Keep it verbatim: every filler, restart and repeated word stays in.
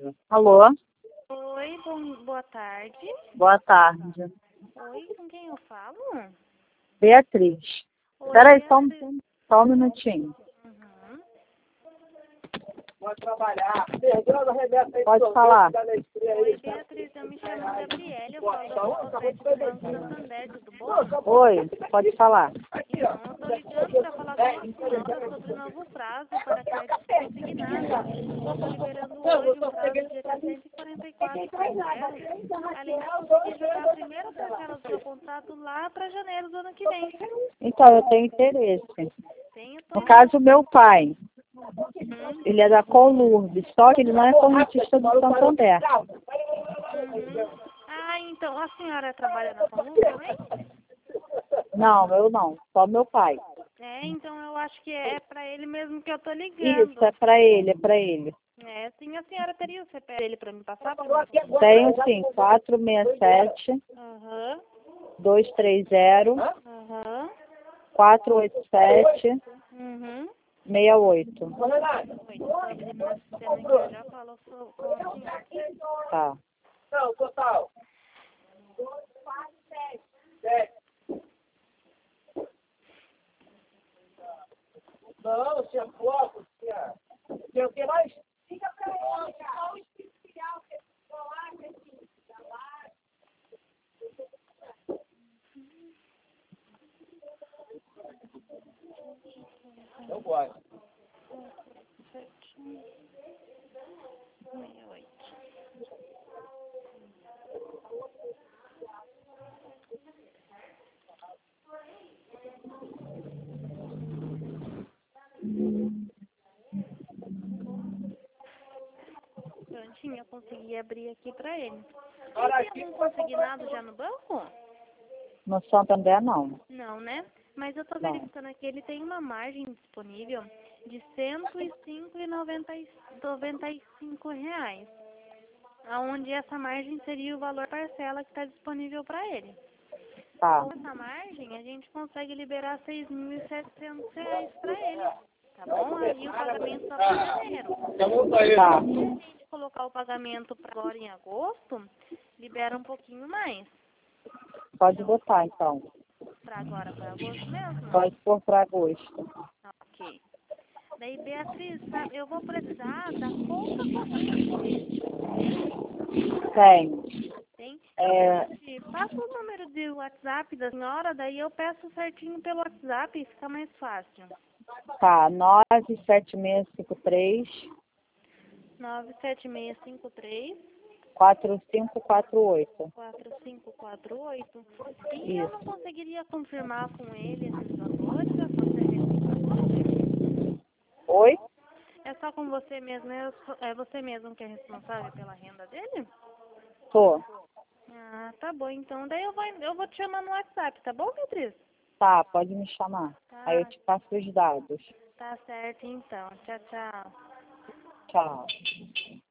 Alô? Oi, bom, boa tarde. Boa tarde. Oi, com quem eu falo? Beatriz. Oi, Espera aí, só um, Beatriz. só um minutinho. Uhum. Pode trabalhar. Perdeu a Rebeca. Pode falar. Oi, Beatriz, eu me chamo Gabriela, eu falo da Fotosete do Banco Santander, tudo bom? Oi, pode falar. Então, eu tô ligando para falar com a senhora sobre o novo prazo para crédito consignado. Eu tô liberando hoje um prazo de até cento e quarenta e quatro parcelas, além de conseguir jogar a primeira parcela do seu contrato lá para janeiro do ano que vem. Então, eu tenho interesse. Tenho No todo... caso, meu pai, Uhum. ele é da Colurb, só que ele não é correntista do Santander. Uhum. Ah, então, a senhora trabalha na Colum também? Não, eu não, só meu pai. É, então eu acho que é para ele mesmo que eu tô ligando. Isso, é pra ele, é pra ele. É, sim, a senhora teria o C P F dele para me passar para mim? Tenho sim, quatro seis sete, Aham, dois três zero, aham, quatro oito sete, uhum. seis oito. Oi, tô abrindo meu sistema aqui, eu já falo so- com a senhora. Tá. Não, total. Não, tinha foto, tinha. Tinha o que mais? Fica pra ele, só o especial que ficou lá, que fica lá. Eu gosto. Sete, meia oito. Prontinho, eu consegui abrir aqui para ele. Ele tem algum consignado já no banco? No Santander, não. Não, né? Mas eu tô Não. verificando aqui, ele tem uma margem disponível de cento e cinco reais e noventa e cinco reais. Onde essa margem seria o valor parcela que está disponível para ele. Tá. Com essa margem, a gente consegue liberar seis mil e setecentos reais para ele. Tá bom? Aí o pagamento só para janeiro. Tá. Se a gente colocar o pagamento para agora em agosto, libera um pouquinho mais. Pode botar, então. Para agora, para agosto mesmo? Pode pôr para agosto. Ok. Daí, Beatriz, tá, eu vou precisar da conta corrente dele. Tem? Tem. Tem? É, E passa o número de WhatsApp da senhora, daí eu peço certinho pelo WhatsApp e fica mais fácil. tá. nove sete seis cinco três, nove sete seis cinco três, quatro cinco quatro oito. quatro cinco quatro oito. E eu Isso. não conseguiria confirmar com ele esses valores? É só ser responsável? Oi? É só com você mesmo? É só- é você mesmo que é responsável pela renda dele? Tô. Ah, tá bom. Então, daí eu vou, eu vou te chamar no WhatsApp, tá bom, Beatriz? Tá, pode me chamar. Aí eu Tá, te passo os dados. tá certo então. Tchau, tchau. Tchau.